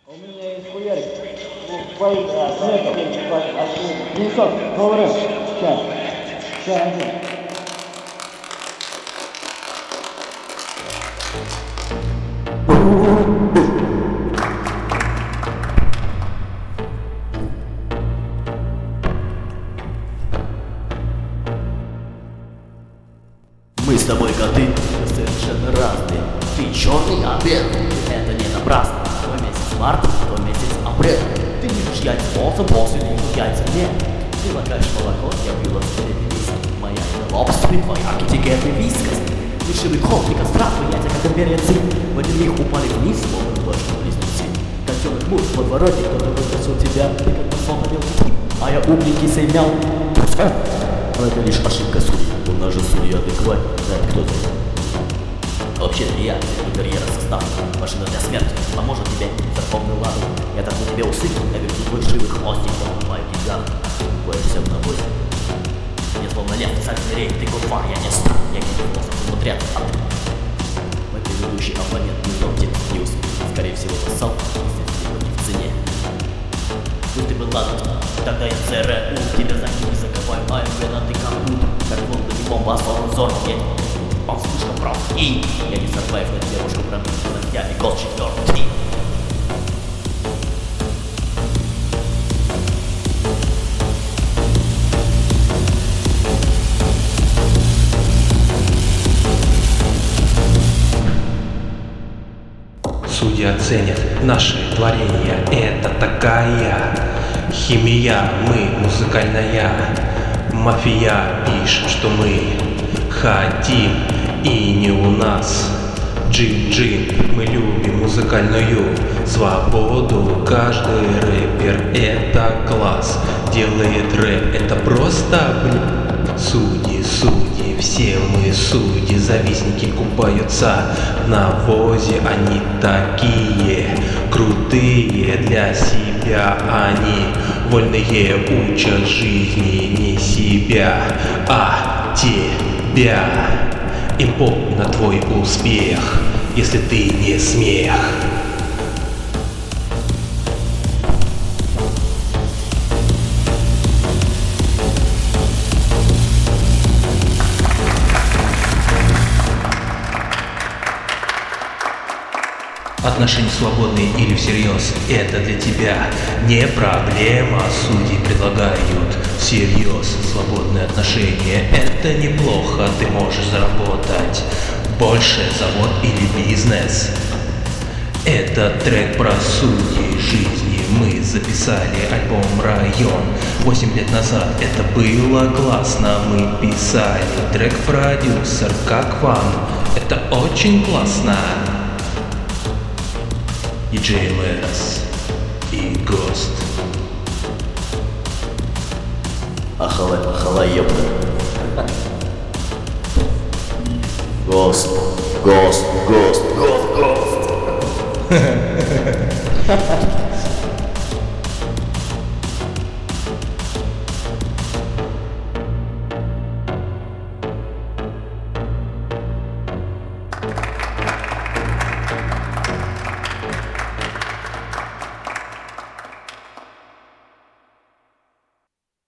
У меня есть хуярик. Нету. 900, говорю. Сейчас один. Мы с тобой коты совершенно разные. Ты черный, а белый. Это не напрасно. Твой месяц март, твой месяц апрель. Ты не жишь яйца босса, босс, и не яйца мне. Ты лакаешь молоко, я пью лошадиный виски. Моя это лобстер, твоя китикетный вискас. Дешевый кол, не кастрат, яйца как империцы. В один миг упали вниз, словно дождь близнецы. Котенок муж в подвороте, кто-то выбросил тебя. Ты как посол на мелкий тип, а я умненький сеймял. Но это лишь ошибка судьи. У нас же судья адекватен, знает кто ты. Вообще-то я, интерьера состав, машина для смерти, поможет тебе церковный ладу. Я так на тебе усыпал, я вижу твой шивый хвостик, покупаю деньгах, боишься в набой. Мне словно лев, царь зверей, ты куфар, я не стар, я кидаю способ внутря. Мой предыдущий оппонент не Тит Ньюс, скорее всего сосал, естественно, не в цене. Ну ты был ладно, тогда я ЦРУ, тебя за ним закопаю, а я ты как тут, как в Лондоне бомба, зором едет. Он слишком прав, и я не Сарбаев на девушку промышленных ногтями, гол четвертый. Судьи оценят наши творения. Это такая химия, мы музыкальная мафия. Пишет, что мы хотим, и не у нас. Джим, мы любим музыкальную свободу. Каждый рэпер это класс, делает рэп, это просто Судьи, все мы судьи, завистники купаются в навозе. Они такие крутые для себя, они вольные, учат жизни не себя, а тебя. Им поп на твой успех, если ты не смех. Отношения свободные или всерьез, это для тебя не проблема. Судьи предлагают всерьез свободные отношения. Это неплохо, ты можешь заработать больше, завод или бизнес. Этот трек про судьи жизни. Мы записали альбом «Район» 8 лет назад. Это было классно, мы писали трек «Продюсер», как вам? Это очень классно. DJ LS и Ghost. Ахала, ёпта. Ghost.